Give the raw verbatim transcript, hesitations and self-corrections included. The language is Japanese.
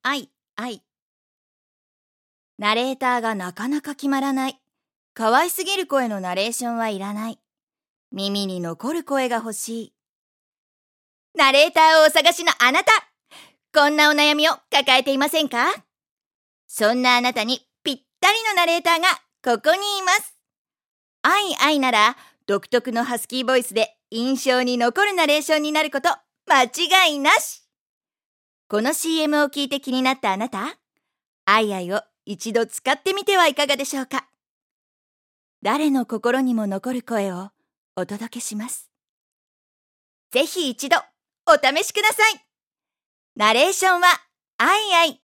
あいあい。ナレーターがなかなか決まらない。可愛すぎる声のナレーションはいらない。耳に残る声が欲しい。ナレーターをお探しのあなた、こんなお悩みを抱えていませんか？そんなあなたにぴったりのナレーターがここにいます。あいあいなら独特のハスキーボイスで印象に残るナレーションになること間違いなし。この シーエム を聞いて気になったあなた、あいあいを一度使ってみてはいかがでしょうか。誰の心にも残る声をお届けします。ぜひ一度お試しください。ナレーションはあいあい。